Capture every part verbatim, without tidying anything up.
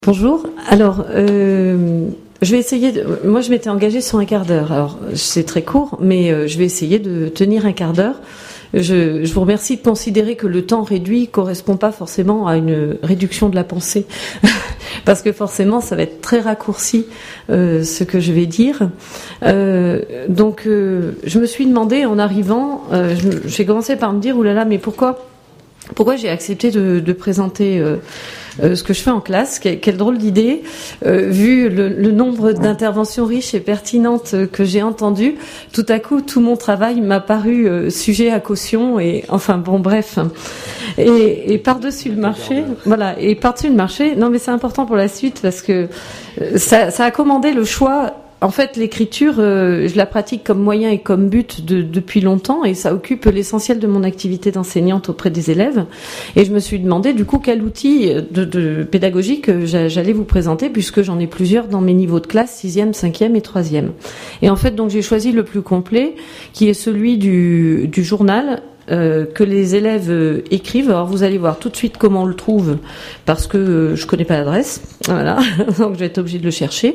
Bonjour. Alors, euh, je vais essayer. De, moi, je m'étais engagée sur un quart d'heure. Alors, c'est très court, mais euh, je vais essayer de tenir un quart d'heure. Je, je vous remercie de considérer que le temps réduit correspond pas forcément à une réduction de la pensée, parce que forcément, ça va être très raccourci euh, ce que je vais dire. Euh, donc, euh, je me suis demandé en arrivant, euh, je, j'ai commencé par me dire, oulala, mais pourquoi, pourquoi j'ai accepté de, de présenter euh, Euh, ce que je fais en classe, quelle, quelle drôle d'idée, euh, vu le, le nombre d'interventions riches et pertinentes que j'ai entendues, tout à coup tout mon travail m'a paru euh, sujet à caution et enfin bon bref. Et, et par-dessus le marché, voilà, et par-dessus le marché, non mais c'est important pour la suite parce que euh, ça, ça a commandé le choix. En fait, l'écriture, euh, je la pratique comme moyen et comme but de, depuis longtemps et ça occupe l'essentiel de mon activité d'enseignante auprès des élèves. Et je me suis demandé, du coup, quel outil de, de pédagogique j'allais vous présenter puisque j'en ai plusieurs dans mes niveaux de classe, sixième, cinquième et troisième. Et en fait, donc, j'ai choisi le plus complet, qui est celui du, du journal Euh, que les élèves euh, écrivent. Alors vous allez voir tout de suite comment on le trouve parce que euh, je connais pas l'adresse, voilà, donc je vais être obligée de le chercher.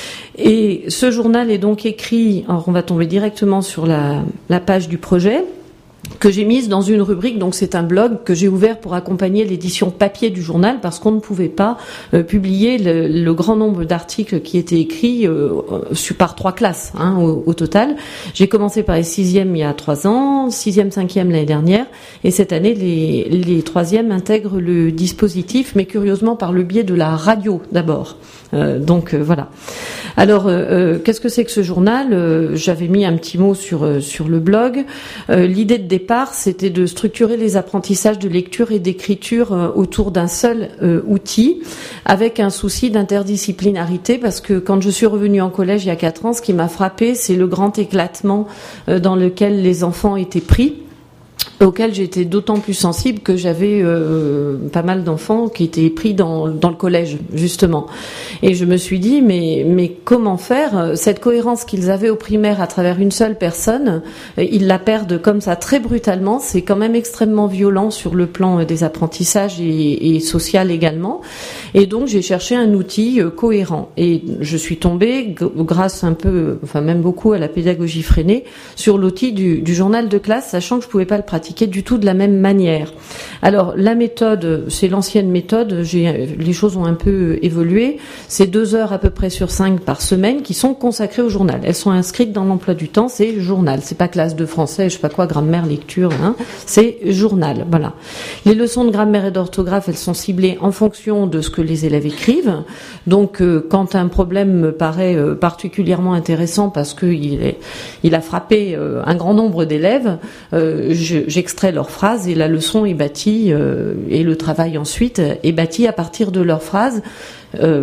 Et ce journal est donc écrit, alors on va tomber directement sur la, la page du projet que j'ai mise dans une rubrique, donc c'est un blog que j'ai ouvert pour accompagner l'édition papier du journal parce qu'on ne pouvait pas euh, publier le, le grand nombre d'articles qui étaient écrits euh, par trois classes hein, au, au total. J'ai commencé par les sixièmes il y a trois ans, sixième, cinquième l'année dernière, et cette année les, les troisièmes intègrent le dispositif, mais curieusement par le biais de la radio d'abord. Euh, donc euh, voilà. Alors, euh, euh, qu'est-ce que c'est que ce journal ? euh, J'avais mis un petit mot sur euh, sur le blog. Euh, l'idée de départ, c'était de structurer les apprentissages de lecture et d'écriture euh, autour d'un seul euh, outil, avec un souci d'interdisciplinarité, parce que quand je suis revenue en collège il y a quatre ans, ce qui m'a frappé, c'est le grand éclatement euh, dans lequel les enfants étaient pris, auquel j'étais d'autant plus sensible que j'avais euh, pas mal d'enfants qui étaient pris dans, dans le collège, justement. Et je me suis dit, mais, mais comment faire ? Cette cohérence qu'ils avaient au primaire à travers une seule personne, ils la perdent comme ça très brutalement. C'est quand même extrêmement violent sur le plan des apprentissages et, et social également. Et donc, j'ai cherché un outil cohérent. Et je suis tombée, grâce un peu, enfin même beaucoup à la pédagogie freinée, sur l'outil du, du journal de classe, sachant que je pouvais pas le pratiquer du tout de la même manière. Alors la méthode, c'est l'ancienne méthode, j'ai, les choses ont un peu évolué, c'est deux heures à peu près sur cinq par semaine qui sont consacrées au journal. Elles sont inscrites dans l'emploi du temps, c'est journal, c'est pas classe de français, je sais pas quoi, grammaire, lecture, hein, c'est journal, voilà. Les leçons de grammaire et d'orthographe, elles sont ciblées en fonction de ce que les élèves écrivent, donc euh, quand un problème me paraît euh, particulièrement intéressant parce qu'il est, il a frappé euh, un grand nombre d'élèves, euh, je j'extrais leurs phrases et la leçon est bâtie euh, et le travail ensuite est bâti à partir de leurs phrases euh,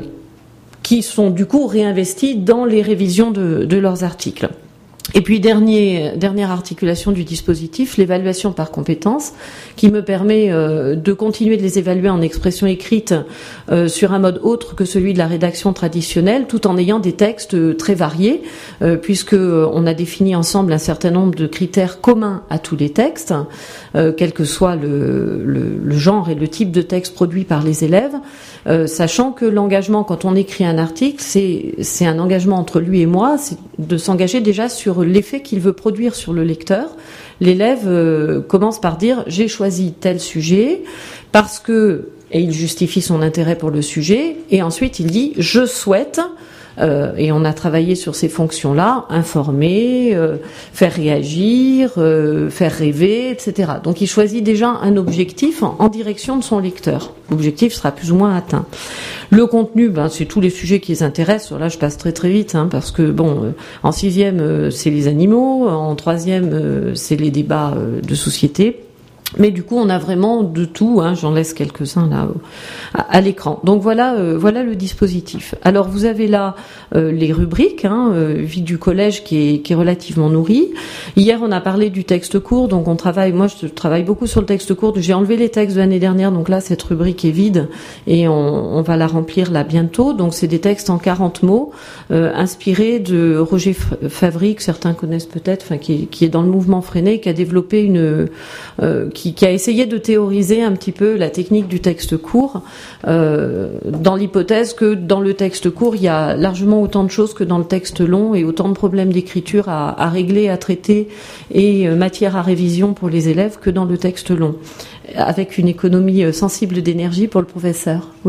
qui sont du coup réinvesties dans les révisions de, de leurs articles. Et puis dernier, dernière articulation du dispositif, l'évaluation par compétences, qui me permet euh, de continuer de les évaluer en expression écrite euh, sur un mode autre que celui de la rédaction traditionnelle, tout en ayant des textes très variés, euh, puisque on a défini ensemble un certain nombre de critères communs à tous les textes, euh, quel que soit le, le, le genre et le type de texte produit par les élèves, euh, sachant que l'engagement, quand on écrit un article, c'est, c'est un engagement entre lui et moi, c'est de s'engager déjà sur l'effet qu'il veut produire sur le lecteur. L'élève euh, commence par dire « j'ai choisi tel sujet parce que… » et il justifie son intérêt pour le sujet, et ensuite il dit « je souhaite… » Euh, et on a travaillé sur ces fonctions-là, informer, euh, faire réagir, euh, faire rêver, et cetera. Donc il choisit déjà un objectif en, en direction de son lecteur. L'objectif sera plus ou moins atteint. Le contenu, ben, c'est tous les sujets qui les intéressent. Là, je passe très très vite, hein, parce que bon, euh, en sixième, euh, c'est les animaux, en troisième, euh, c'est les débats euh, de société. Mais du coup, on a vraiment de tout. Hein, j'en laisse quelques-uns là à, à l'écran. Donc voilà, euh, voilà le dispositif. Alors vous avez là euh, les rubriques, hein, euh, vie du collège qui est, qui est relativement nourrie. Hier, on a parlé du texte court, donc on travaille. Moi, je travaille beaucoup sur le texte court. J'ai enlevé les textes de l'année dernière, donc là, cette rubrique est vide et on, on va la remplir là bientôt. Donc c'est des textes en quarante mots, euh, inspirés de Roger Favry, que certains connaissent peut-être, enfin qui, qui est dans le mouvement freiné, qui a développé une euh, qui qui, qui a essayé de théoriser un petit peu la technique du texte court, euh, dans l'hypothèse que dans le texte court, il y a largement autant de choses que dans le texte long et autant de problèmes d'écriture à, à régler, à traiter et euh, matière à révision pour les élèves que dans le texte long, avec une économie euh, sensible d'énergie pour le professeur. Oui ?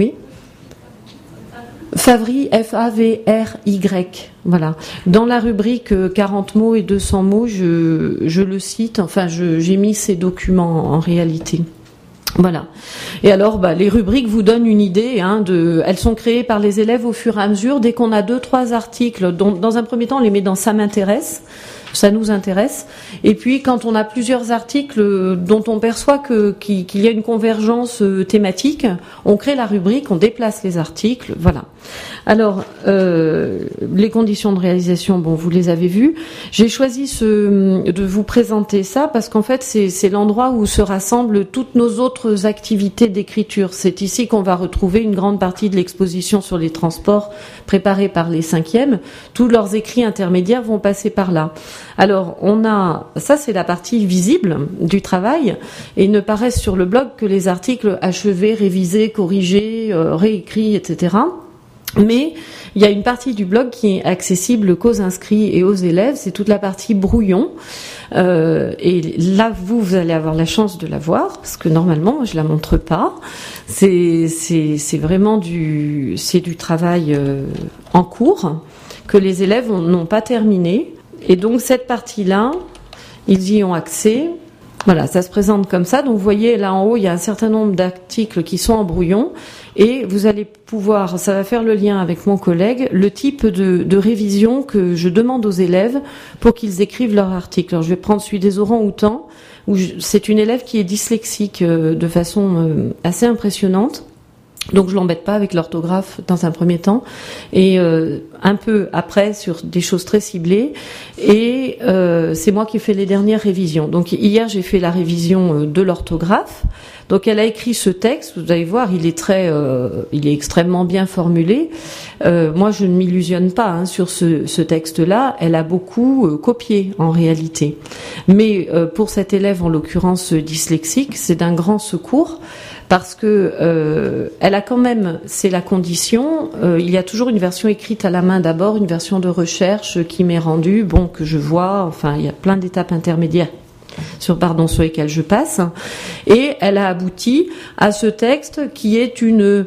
Favry, F A V R Y, voilà. Dans la rubrique quarante mots et deux cents mots, je, je le cite, enfin je, j'ai mis ces documents en réalité. Voilà. Et alors, bah, les rubriques vous donnent une idée. Hein, de, elles sont créées par les élèves au fur et à mesure. Dès qu'on a deux, trois articles, dont, dans un premier temps, on les met dans Ça m'intéresse. Ça nous intéresse. Et puis, quand on a plusieurs articles dont on perçoit que, qu'il y a une convergence thématique, on crée la rubrique, on déplace les articles, voilà. Alors, euh, les conditions de réalisation, bon, vous les avez vues. J'ai choisi ce, de vous présenter ça parce qu'en fait, c'est, c'est l'endroit où se rassemblent toutes nos autres activités d'écriture. C'est ici qu'on va retrouver une grande partie de l'exposition sur les transports préparée par les cinquièmes. Tous leurs écrits intermédiaires vont passer par là. Alors, on a, ça c'est la partie visible du travail, et il ne paraissent sur le blog que les articles achevés, révisés, corrigés, euh, réécrits, et cetera. Mais il y a une partie du blog qui est accessible qu'aux inscrits et aux élèves, c'est toute la partie brouillon. Euh, et là, vous, vous allez avoir la chance de la voir, parce que normalement, moi, je la montre pas. C'est, c'est, c'est vraiment du, c'est du travail euh, en cours que les élèves ont, n'ont pas terminé. Et donc cette partie-là, ils y ont accès. Voilà, ça se présente comme ça. Donc vous voyez là en haut, il y a un certain nombre d'articles qui sont en brouillon et vous allez pouvoir, ça va faire le lien avec mon collègue, le type de, de révision que je demande aux élèves pour qu'ils écrivent leur article. Alors je vais prendre celui des orang-outans, où je, c'est une élève qui est dyslexique euh, de façon euh, assez impressionnante. Donc je l'embête pas avec l'orthographe dans un premier temps et euh, un peu après sur des choses très ciblées et euh, c'est moi qui ai fait les dernières révisions. Donc hier j'ai fait la révision de l'orthographe. Donc elle a écrit ce texte, vous allez voir, il est très, euh, il est extrêmement bien formulé. Euh, moi je ne m'illusionne pas hein, sur ce, ce texte-là. Elle a beaucoup euh, copié en réalité. Mais euh, pour cette élève en l'occurrence dyslexique, c'est d'un grand secours. Parce que euh, elle a quand même, c'est la condition, euh, il y a toujours une version écrite à la main d'abord, une version de recherche qui m'est rendue, bon, que je vois, enfin, il y a plein d'étapes intermédiaires sur, pardon, sur lesquelles je passe. Et elle a abouti à ce texte qui est une...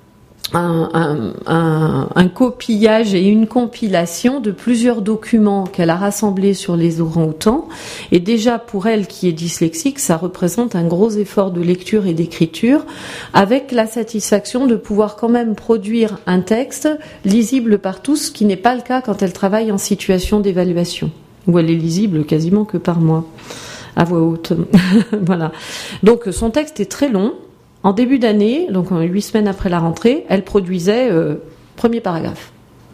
Un, un, un, un copillage et une compilation de plusieurs documents qu'elle a rassemblés sur les orang-outans. Et déjà, pour elle qui est dyslexique, ça représente un gros effort de lecture et d'écriture, avec la satisfaction de pouvoir quand même produire un texte lisible par tous, ce qui n'est pas le cas quand elle travaille en situation d'évaluation, où elle est lisible quasiment que par moi, à voix haute. Voilà. Donc, son texte est très long. En début d'année, donc huit semaines après la rentrée, elle produisait euh, premier paragraphe.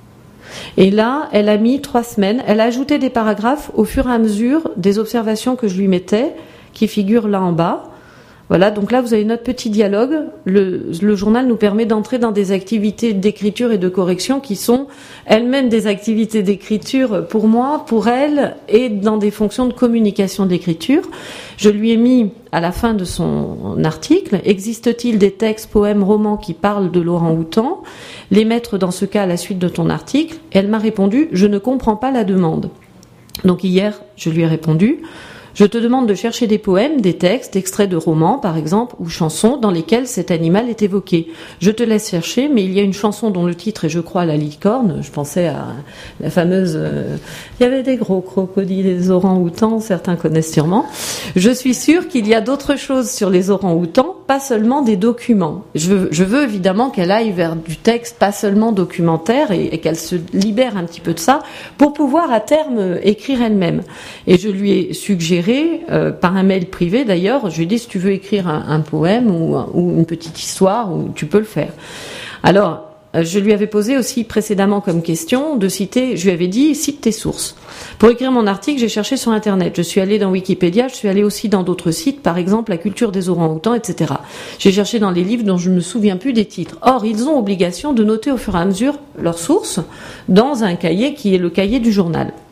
Et là, elle a mis trois semaines. Elle a ajouté des paragraphes au fur et à mesure des observations que je lui mettais, qui figurent là en bas. Voilà, donc là, vous avez notre petit dialogue. Le, le journal nous permet d'entrer dans des activités d'écriture et de correction qui sont elles-mêmes des activités d'écriture pour moi, pour elle, et dans des fonctions de communication d'écriture. Je lui ai mis, à la fin de son article, existe-t-il des textes, poèmes, romans qui parlent de l'orang-outan ? Les mettre dans ce cas à la suite de ton article. Et elle m'a répondu, je ne comprends pas la demande. Donc hier, je lui ai répondu, je te demande de chercher des poèmes, des textes, extraits de romans, par exemple, ou chansons dans lesquels cet animal est évoqué. Je te laisse chercher, mais il y a une chanson dont le titre est, je crois, La licorne. Je pensais à la fameuse... Euh, il y avait des gros crocodiles, des orang-outans, certains connaissent sûrement. Je suis sûre qu'il y a d'autres choses sur les orang-outans, pas seulement des documents. Je veux, je veux évidemment qu'elle aille vers du texte, pas seulement documentaire, et, et qu'elle se libère un petit peu de ça, pour pouvoir à terme écrire elle-même. Et je lui ai suggéré Euh, par un mail privé d'ailleurs, je lui ai dit si tu veux écrire un, un poème ou, ou une petite histoire, ou, tu peux le faire. Alors, euh, je lui avais posé aussi précédemment comme question de citer, je lui avais dit cite tes sources. Pour écrire mon article, j'ai cherché sur Internet, je suis allée dans Wikipédia, je suis allée aussi dans d'autres sites, par exemple la culture des orang-outans, et cetera. J'ai cherché dans les livres dont je ne me souviens plus des titres. Or, ils ont obligation de noter au fur et à mesure leurs sources dans un cahier qui est le cahier du journal.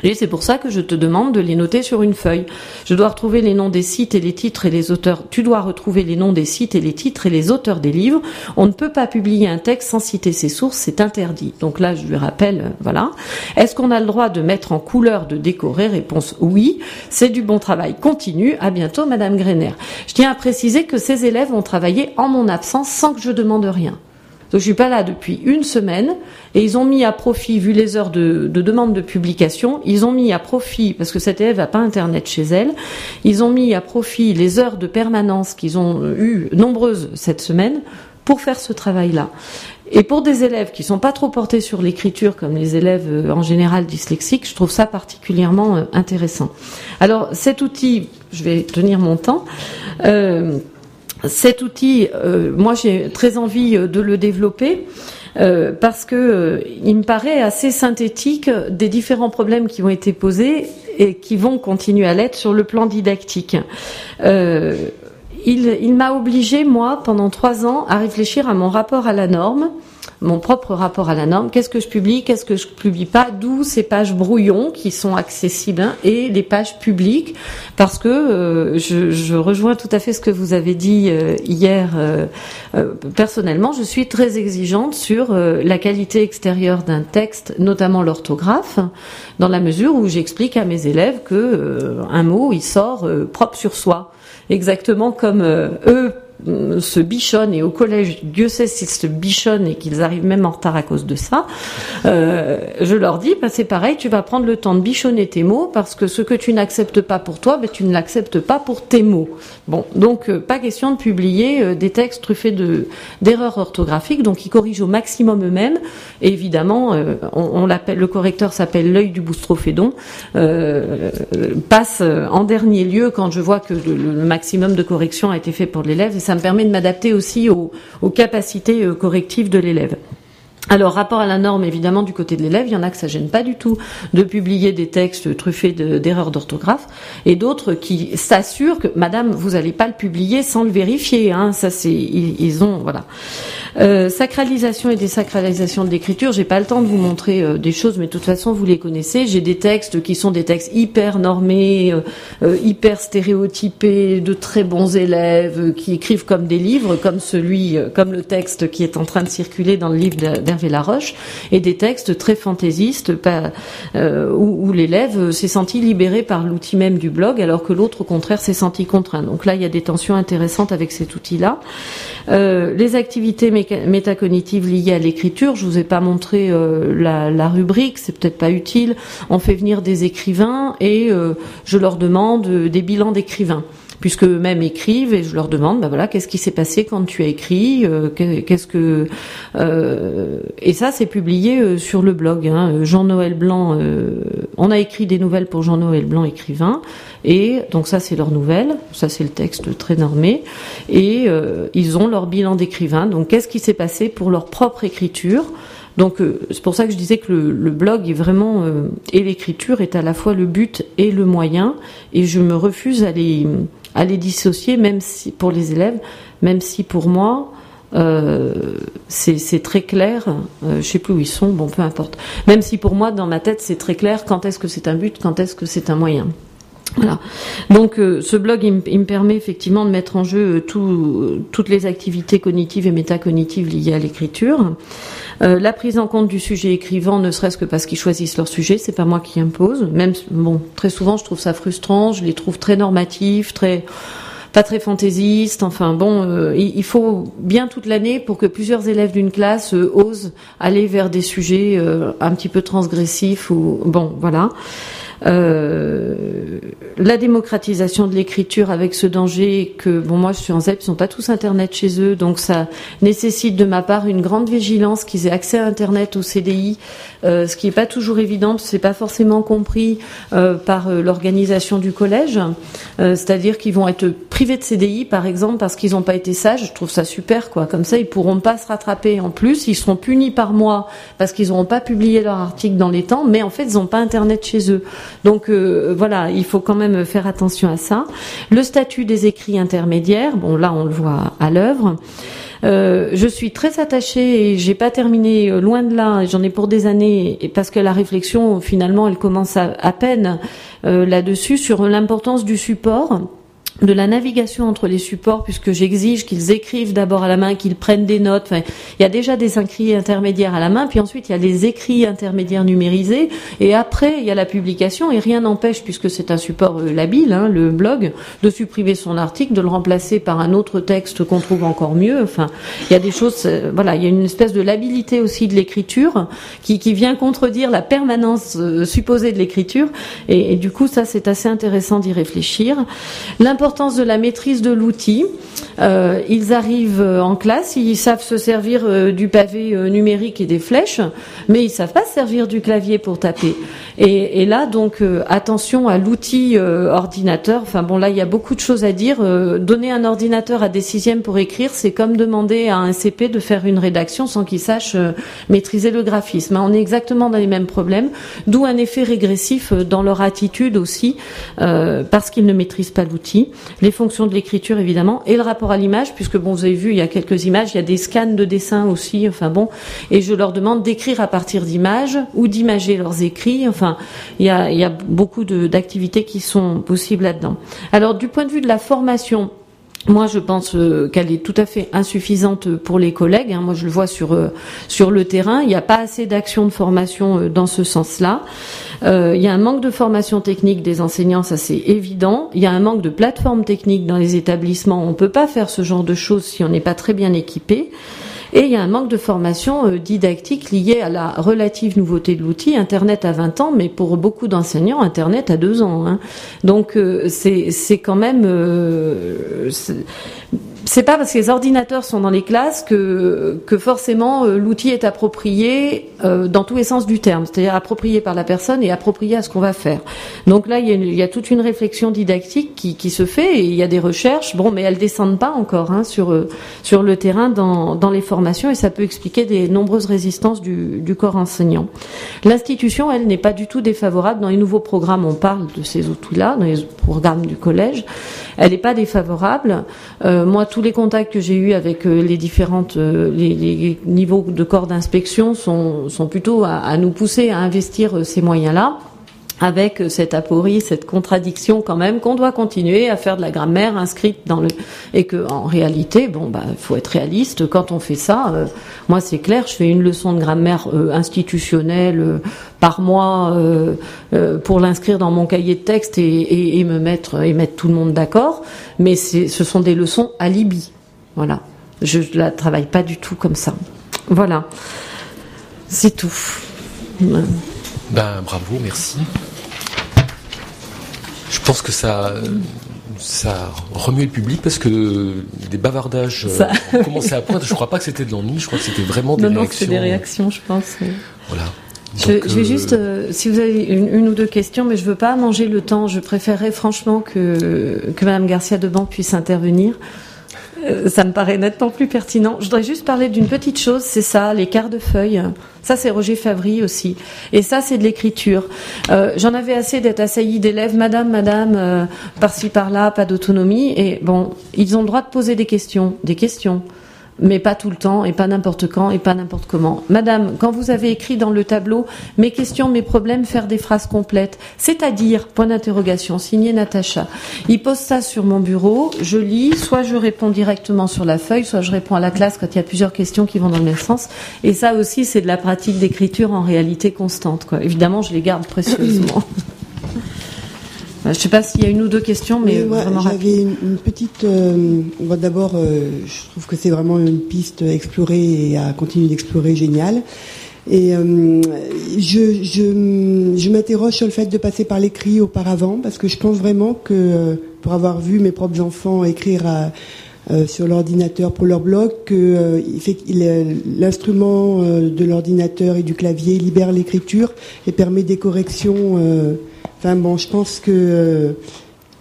Et c'est pour ça que je te demande de les noter sur une feuille. Je dois retrouver les noms des sites et les titres et les auteurs. Tu dois retrouver les noms des sites et les titres et les auteurs des livres. On ne peut pas publier un texte sans citer ses sources, c'est interdit. Donc là, je lui rappelle, voilà. Est-ce qu'on a le droit de mettre en couleur, de décorer? Réponse oui. C'est du bon travail. Continue. À bientôt, Madame Greiner. Je tiens à préciser que ces élèves ont travaillé en mon absence sans que je demande rien. Donc, je suis pas là depuis une semaine et ils ont mis à profit, vu les heures de, de demande de publication, ils ont mis à profit, parce que cette élève n'a pas internet chez elle, ils ont mis à profit les heures de permanence qu'ils ont eues nombreuses cette semaine pour faire ce travail-là. Et pour des élèves qui sont pas trop portés sur l'écriture, comme les élèves en général dyslexiques, je trouve ça particulièrement intéressant. Alors cet outil, je vais tenir mon temps, euh, cet outil, euh, moi j'ai très envie de le développer euh, parce que euh, il me paraît assez synthétique des différents problèmes qui ont été posés et qui vont continuer à l'être sur le plan didactique. Euh, il il m'a obligé, moi, pendant trois ans, à réfléchir à mon rapport à la norme, mon propre rapport à la norme. Qu'est-ce que je publie, qu'est-ce que je publie pas, d'où ces pages brouillons qui sont accessibles, hein, et les pages publiques, parce que euh, je, je rejoins tout à fait ce que vous avez dit euh, hier. Euh, euh, personnellement, je suis très exigeante sur euh, la qualité extérieure d'un texte, notamment l'orthographe, dans la mesure où j'explique à mes élèves que euh, un mot, il sort euh, propre sur soi, exactement comme euh, eux se bichonnent, et au collège, Dieu sait s'ils se bichonnent et qu'ils arrivent même en retard à cause de ça, euh, je leur dis, bah, c'est pareil, tu vas prendre le temps de bichonner tes mots, parce que ce que tu n'acceptes pas pour toi, bah, tu ne l'acceptes pas pour tes mots. Bon, donc euh, pas question de publier euh, des textes truffés de d'erreurs orthographiques, donc ils corrigent au maximum eux-mêmes, et évidemment, euh, on, on l'appelle, le correcteur s'appelle l'œil du boustrophédon, euh, passe en dernier lieu quand je vois que le, le maximum de correction a été fait pour l'élève, et ça me permet de m'adapter aussi aux, aux capacités correctives de l'élève. Alors, rapport à la norme, évidemment, du côté de l'élève, il y en a que ça gêne pas du tout de publier des textes truffés de, d'erreurs d'orthographe, et d'autres qui s'assurent que, madame, vous allez pas le publier sans le vérifier, hein, ça c'est, ils, ils ont, voilà. Euh, sacralisation et désacralisation de l'écriture, j'ai pas le temps de vous montrer euh, des choses, mais de toute façon, vous les connaissez. J'ai des textes qui sont des textes hyper normés, euh, euh, hyper stéréotypés, de très bons élèves, euh, qui écrivent comme des livres, comme celui, euh, comme le texte qui est en train de circuler dans le livre d'Hervé Laroche, et des textes très fantaisistes, pas, euh, où, où l'élève s'est senti libéré par l'outil même du blog, alors que l'autre, au contraire, s'est senti contraint. Donc là, il y a des tensions intéressantes avec cet outil-là. Euh, les activités méca- métacognitives liées à l'écriture, je vous ai pas montré euh, la, la rubrique, c'est peut-être pas utile. On fait venir des écrivains et euh, je leur demande euh, des bilans d'écrivains, puisque eux-mêmes écrivent, et je leur demande, ben voilà, qu'est-ce qui s'est passé quand tu as écrit, euh, qu'est-ce que, euh, et ça c'est publié euh, sur le blog. Hein, Jean-Noël Blanc, euh, on a écrit des nouvelles pour Jean-Noël Blanc, écrivain, et donc ça c'est leur nouvelle, ça c'est le texte très normé, et euh, ils ont leur bilan d'écrivain. Donc qu'est-ce qui s'est passé pour leur propre écriture? Donc euh, c'est pour ça que je disais que le, le blog est vraiment euh, et l'écriture est à la fois le but et le moyen, et je me refuse à les à les dissocier, même si pour les élèves, même si pour moi euh, c'est, c'est très clair. Euh, je sais plus où ils sont, bon peu importe. Même si pour moi dans ma tête c'est très clair quand est-ce que c'est un but, quand est-ce que c'est un moyen. Voilà. Donc euh, ce blog il, m- il me permet effectivement de mettre en jeu euh, tout, euh, toutes les activités cognitives et métacognitives liées à l'écriture. Euh, la prise en compte du sujet écrivant, ne serait-ce que parce qu'ils choisissent leur sujet, c'est pas moi qui impose. Même bon, très souvent je trouve ça frustrant, je les trouve très normatifs, très pas très fantaisistes. Enfin bon, euh, il, il faut bien toute l'année pour que plusieurs élèves d'une classe euh, osent aller vers des sujets euh, un petit peu transgressifs ou bon, voilà. Euh, la démocratisation de l'écriture avec ce danger que, bon, moi je suis en Z E P, ils sont pas tous internet chez eux, donc ça nécessite de ma part une grande vigilance qu'ils aient accès à internet au C D I, euh, ce qui est pas toujours évident, parce que c'est pas forcément compris euh, par euh, l'organisation du collège, euh, c'est-à-dire qu'ils vont être privés de C D I par exemple parce qu'ils n'ont pas été sages. Je trouve ça super, quoi, comme ça ils pourront pas se rattraper. En plus ils seront punis par moi parce qu'ils n'auront pas publié leur article dans les temps, mais en fait ils n'ont pas internet chez eux. Donc euh, voilà, il faut quand même faire attention à ça. Le statut des écrits intermédiaires, bon là on le voit à l'œuvre. Euh, je suis très attachée et j'ai pas terminé euh, loin de là. J'en ai pour des années et parce que la réflexion finalement elle commence à, à peine euh, là-dessus sur l'importance du support, de la navigation entre les supports, puisque j'exige qu'ils écrivent d'abord à la main, qu'ils prennent des notes. Enfin, il y a déjà des écrits intermédiaires à la main, puis ensuite il y a les écrits intermédiaires numérisés, et après il y a la publication, et rien n'empêche, puisque c'est un support euh, labile, hein, le blog, de supprimer son article, de le remplacer par un autre texte qu'on trouve encore mieux. Enfin, il y a des choses, euh, voilà, il y a une espèce de labilité aussi de l'écriture qui, qui vient contredire la permanence euh, supposée de l'écriture, et, et du coup ça c'est assez intéressant d'y réfléchir. L'importance de la maîtrise de l'outil. Euh, ils arrivent en classe, ils savent se servir euh, du pavé euh, numérique et des flèches, mais ils savent pas se servir du clavier pour taper. Et, et là, donc, euh, attention à l'outil euh, ordinateur. Enfin bon, là, il y a beaucoup de choses à dire. Euh, donner un ordinateur à des sixièmes pour écrire, c'est comme demander à un C P de faire une rédaction sans qu'il sache euh, maîtriser le graphisme. On est exactement dans les mêmes problèmes, d'où un effet régressif dans leur attitude aussi, euh, parce qu'ils ne maîtrisent pas l'outil. Les fonctions de l'écriture évidemment et le rapport à l'image, puisque bon, vous avez vu il y a quelques images, il y a des scans de dessins aussi, enfin bon, et je leur demande d'écrire à partir d'images ou d'imager leurs écrits. Enfin, il y a, il y a beaucoup de, d'activités qui sont possibles là-dedans. Alors du point de vue de la formation, moi, je pense euh, qu'elle est tout à fait insuffisante pour les collègues. Hein. Moi, je le vois sur euh, sur le terrain. Il n'y a pas assez d'actions de formation euh, dans ce sens-là. Euh, il y a un manque de formation technique des enseignants, ça c'est évident. Il y a un manque de plateformes techniques dans les établissements. On peut pas faire ce genre de choses si on n'est pas très bien équipé. Et il y a un manque de formation euh, didactique lié à la relative nouveauté de l'outil. Internet a vingt ans, mais pour beaucoup d'enseignants, Internet a deux ans. Hein. Donc euh, c'est, c'est quand même... Euh, c'est, c'est pas parce que les ordinateurs sont dans les classes que, que forcément euh, l'outil est approprié euh, dans tous les sens du terme, c'est-à-dire approprié par la personne et approprié à ce qu'on va faire. Donc là, il y a, une, il y a toute une réflexion didactique qui, qui se fait et il y a des recherches, bon, mais elles descendent pas encore hein, sur, euh, sur le terrain dans, dans les formations et ça peut expliquer des nombreuses résistances du, du corps enseignant. L'institution, elle, n'est pas du tout défavorable. Dans les nouveaux programmes, on parle de ces outils-là, dans les programmes du collège. Elle n'est pas défavorable. Euh, moi, tous les contacts que j'ai eus avec euh, les différentes euh, les, les niveaux de corps d'inspection sont, sont plutôt à, à nous pousser à investir euh, ces moyens-là, avec euh, cette aporie, cette contradiction quand même qu'on doit continuer à faire de la grammaire inscrite dans le et que en réalité, bon bah faut être réaliste. Quand on fait ça, euh, moi c'est clair, je fais une leçon de grammaire euh, institutionnelle euh, par mois euh, euh, pour l'inscrire dans mon cahier de texte et, et, et me mettre et mettre tout le monde d'accord. Mais c'est, ce sont des leçons alibi. Voilà, je ne la travaille pas du tout comme ça. Voilà, c'est tout. Ben bravo, merci. Je pense que ça, ça remue le public parce que des bavardages ça... ont commencé à poindre. Je ne crois pas que c'était de l'ennui, je crois que c'était vraiment des non, réactions. Non, c'est des réactions, je pense. Oui. Voilà. Je, Donc, je vais euh... juste, euh, si vous avez une, une ou deux questions, mais je veux pas manger le temps. Je préférerais franchement que que Madame Garcia Deban puisse intervenir. Euh, ça me paraît nettement plus pertinent. Je voudrais juste parler d'une petite chose, c'est ça, les quarts de feuille. Ça, c'est Roger Favry aussi. Et ça, c'est de l'écriture. Euh, j'en avais assez d'être assaillie d'élèves. Madame, madame, euh, par-ci, par-là, pas d'autonomie. Et bon, ils ont le droit de poser des questions, des questions. Mais pas tout le temps, et pas n'importe quand, et pas n'importe comment. Madame, quand vous avez écrit dans le tableau « Mes questions, mes problèmes », faire des phrases complètes, c'est-à-dire, point d'interrogation, signé Natacha. Il pose ça sur mon bureau, je lis, soit je réponds directement sur la feuille, soit je réponds à la classe quand il y a plusieurs questions qui vont dans le même sens. Et ça aussi, c'est de la pratique d'écriture en réalité constante, quoi. Évidemment, je les garde précieusement. Je ne sais pas s'il y a une ou deux questions, mais, mais moi, vraiment j'avais une, une petite. Euh, bon, d'abord, euh, je trouve que c'est vraiment une piste à explorer et à continuer d'explorer géniale. Et euh, je, je, je m'interroge sur le fait de passer par l'écrit auparavant, parce que je pense vraiment que, pour avoir vu mes propres enfants écrire à, euh, sur l'ordinateur pour leur blog, que euh, il fait, il, l'instrument euh, de l'ordinateur et du clavier libère l'écriture et permet des corrections. Euh, Enfin bon, je pense que euh,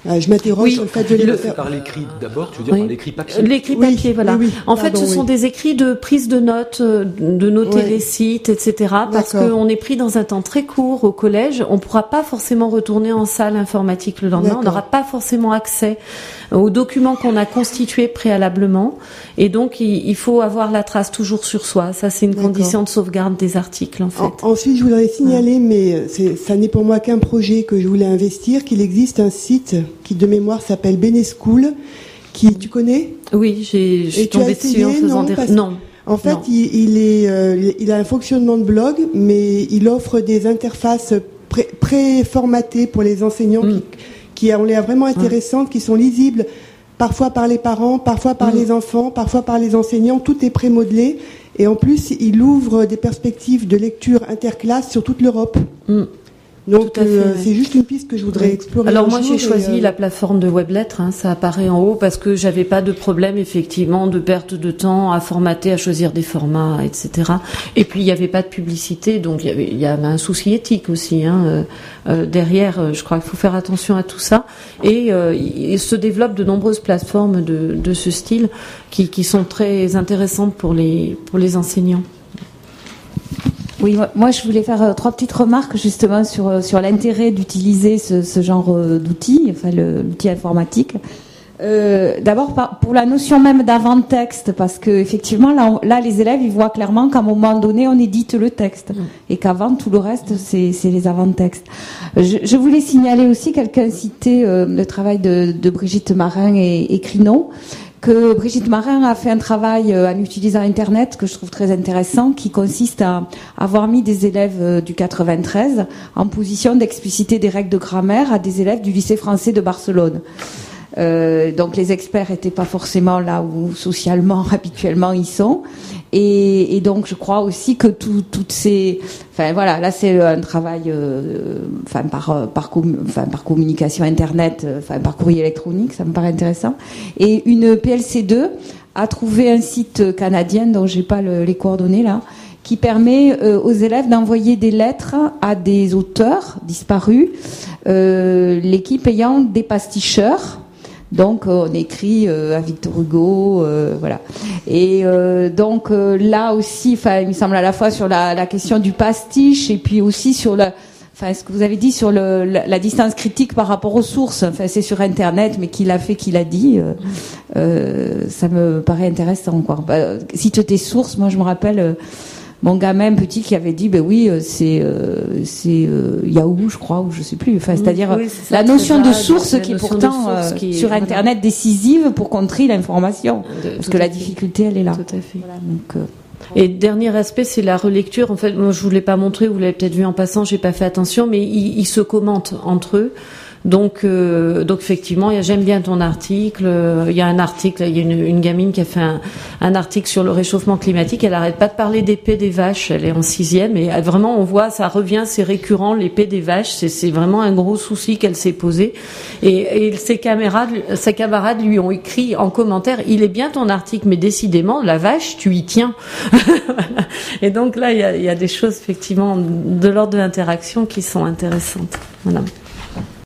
Euh, je m'interroge oui, sur le fait de les le, faire par l'écrit d'abord, tu veux dire oui. par l'écrit papier. L'écrit papier, oui, voilà. Oui, oui. En Pardon, fait, ce oui. sont des écrits de prise de notes, de noter Ouais. les sites, et cetera. Parce D'accord. qu'on est pris dans un temps très court au collège. On ne pourra pas forcément retourner en salle informatique le lendemain. D'accord. On n'aura pas forcément accès aux documents qu'on a constitués préalablement. Et donc, il, il faut avoir la trace toujours sur soi. Ça, c'est une D'accord. condition de sauvegarde des articles, en fait. En, ensuite, je voudrais signaler, mais c'est, ça n'est pour moi qu'un projet que je voulais investir, qu'il existe un site qui, de mémoire, s'appelle Beneschool, qui, tu connais? Oui, j'ai, je suis Et tu as tombée dessus essayé, en faisant non, des... parce- Non. En fait, Non. il, il est, euh, il a un fonctionnement de blog, mais il offre des interfaces pré- pré-formatées pour les enseignants Mm. qui, qui ont l'air vraiment intéressantes, qui sont lisibles parfois par les parents, parfois par Mm. les enfants, parfois par les enseignants. Tout est pré-modelé. Et en plus, il ouvre des perspectives de lecture interclasse sur toute l'Europe. Mm. Donc, Tout à fait, euh, ouais. c'est juste une piste que je voudrais Oui. explorer. Alors un moi jour j'ai choisi et, euh, la plateforme de Weblettre, hein, ça apparaît en haut parce que j'avais pas de problème effectivement de perte de temps à formater, à choisir des formats, et cetera. Et puis il n'y avait pas de publicité, donc il y avait, il y avait un souci éthique aussi hein, euh, euh, derrière. euh, Je crois qu'il faut faire attention à tout ça. Et euh, il se développe de nombreuses plateformes de, de ce style qui, qui sont très intéressantes pour les pour les enseignants. Oui, moi je voulais faire euh, trois petites remarques justement sur euh, sur l'intérêt d'utiliser ce, ce genre euh, d'outils, enfin le, l'outil informatique. Euh, d'abord par, pour la notion même d'avant-texte, parce que effectivement là, on, là les élèves ils voient clairement qu'à un moment donné on édite le texte et qu'avant tout le reste c'est, c'est les avant-textes. Je, je voulais signaler aussi, quelqu'un citait euh, le travail de, de Brigitte Marin et, et Crino, que Brigitte Marin a fait un travail en utilisant Internet que je trouve très intéressant, qui consiste à avoir mis des élèves du quatre-vingt-treize en position d'expliciter des règles de grammaire à des élèves du lycée français de Barcelone. Euh, donc les experts étaient pas forcément là où socialement habituellement ils sont, et, et donc je crois aussi que tout, toutes ces, enfin voilà, là c'est un travail, euh, enfin par par com, enfin par communication internet, enfin par courrier électronique, ça me paraît intéressant. Et une P L C deux a trouvé un site canadien dont j'ai pas le, les coordonnées là, qui permet euh, aux élèves d'envoyer des lettres à des auteurs disparus, euh, l'équipe ayant des pasticheurs. Donc on écrit euh, à Victor Hugo, euh, voilà. Et euh, donc euh, là aussi, enfin, il me semble à la fois sur la, la question du pastiche et puis aussi sur la, enfin, ce que vous avez dit sur le, la, la distance critique par rapport aux sources. Enfin, c'est sur Internet, mais qui l'a fait, qui l'a dit. Euh, euh, ça me paraît intéressant, quoi. Bah, cite tes sources. Moi, je me rappelle. Euh, Mon gamin petit qui avait dit, ben oui, c'est euh, c'est euh, Yahoo, je crois, ou je sais plus. Enfin, c'est-à-dire oui, c'est ça, la notion c'est de vague, source la qui est notion pourtant de source euh, qui est, sur voilà. Internet décisive pour contrer l'information, De- parce tout que à la fait. difficulté, elle est là. Tout à fait. Voilà, donc, euh, Et dernier aspect, c'est la relecture. En fait, moi, je vous l'ai pas montré, vous l'avez peut-être vu en passant, j'ai pas fait attention, mais ils, ils se commentent entre eux. Donc, euh, donc effectivement, il y a, j'aime bien ton article. euh, Il y a un article, il y a une, une gamine qui a fait un, un article sur le réchauffement climatique. Elle arrête pas de parler d'épée des vaches. Elle est en sixième et elle, vraiment, on voit, ça revient, c'est récurrent, l'épée des vaches. C'est, c'est vraiment un gros souci qu'elle s'est posé. Et, et ses camarades, ses camarades lui ont écrit en commentaire, il est bien ton article, mais décidément, la vache, tu y tiens. Et donc là, il y a, il y a des choses effectivement de l'ordre de l'interaction qui sont intéressantes. Voilà.